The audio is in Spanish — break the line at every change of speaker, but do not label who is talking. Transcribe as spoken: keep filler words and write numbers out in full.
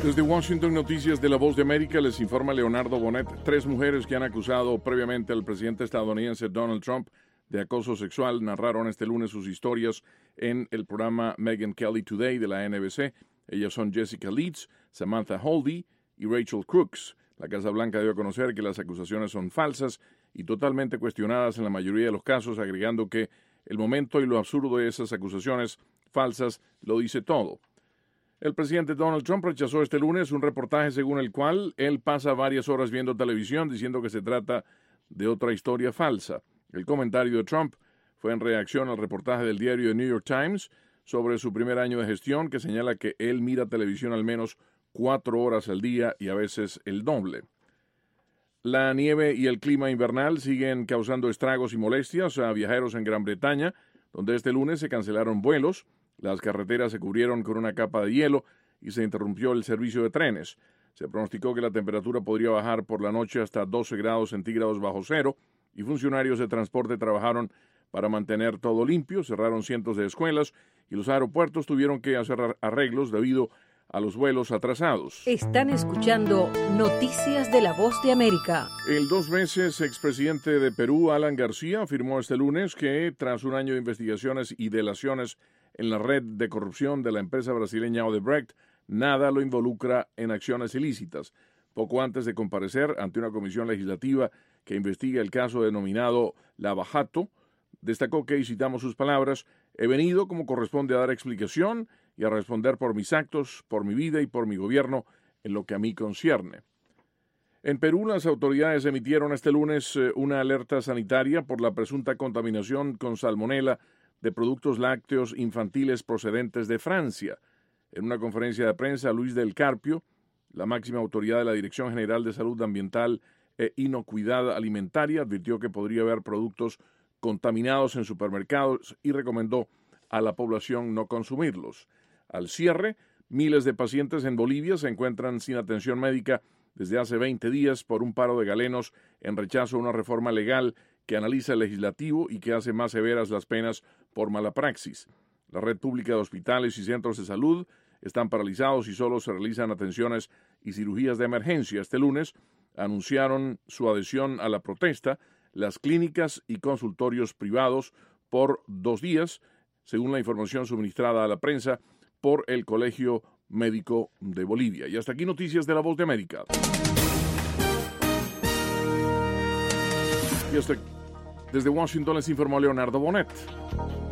Desde Washington, Noticias de La Voz de América, les informa Leonardo Bonet. Tres mujeres que han acusado previamente al presidente estadounidense Donald Trump de acoso sexual narraron este lunes sus historias en el programa Megyn Kelly Today de la N B C. Ellas son Jessica Leeds, Samantha Holdy y Rachel Crooks. La Casa Blanca dio a conocer que las acusaciones son falsas y totalmente cuestionadas en la mayoría de los casos, agregando que el momento y lo absurdo de esas acusaciones falsas lo dice todo. El presidente Donald Trump rechazó este lunes un reportaje según el cual él pasa varias horas viendo televisión diciendo que se trata de otra historia falsa. El comentario de Trump fue en reacción al reportaje del diario The New York Times sobre su primer año de gestión, que señala que él mira televisión al menos cuatro horas al día y a veces el doble. La nieve y el clima invernal siguen causando estragos y molestias a viajeros en Gran Bretaña, donde este lunes se cancelaron vuelos. Las carreteras se cubrieron con una capa de hielo y se interrumpió el servicio de trenes. Se pronosticó que la temperatura podría bajar por la noche hasta doce grados centígrados bajo cero y funcionarios de transporte trabajaron para mantener todo limpio, cerraron cientos de escuelas y los aeropuertos tuvieron que hacer arreglos debido a los vuelos atrasados.
Están escuchando Noticias de La Voz de América.
El dos veces expresidente de Perú, Alan García, afirmó este lunes que tras un año de investigaciones y delaciones en la red de corrupción de la empresa brasileña Odebrecht, nada lo involucra en acciones ilícitas. Poco antes de comparecer ante una comisión legislativa que investiga el caso denominado Lava Jato, destacó que, y citamos sus palabras, he venido como corresponde a dar explicación y a responder por mis actos, por mi vida y por mi gobierno en lo que a mí concierne. En Perú, las autoridades emitieron este lunes eh, una alerta sanitaria por la presunta contaminación con salmonela de productos lácteos infantiles procedentes de Francia. En una conferencia de prensa, Luis del Carpio, la máxima autoridad de la Dirección General de Salud Ambiental e Inocuidad Alimentaria, advirtió que podría haber productos contaminados en supermercados y recomendó a la población no consumirlos. Al cierre, miles de pacientes en Bolivia se encuentran sin atención médica desde hace veinte días por un paro de galenos en rechazo a una reforma legal que analiza el legislativo y que hace más severas las penas por mala praxis. La red pública de hospitales y centros de salud están paralizados y solo se realizan atenciones y cirugías de emergencia. Este lunes anunciaron su adhesión a la protesta las clínicas y consultorios privados por dos días, según la información suministrada a la prensa por el Colegio Médico de Bolivia. Y hasta aquí Noticias de La Voz de América. Y hasta, desde Washington les informó Leonardo Bonet.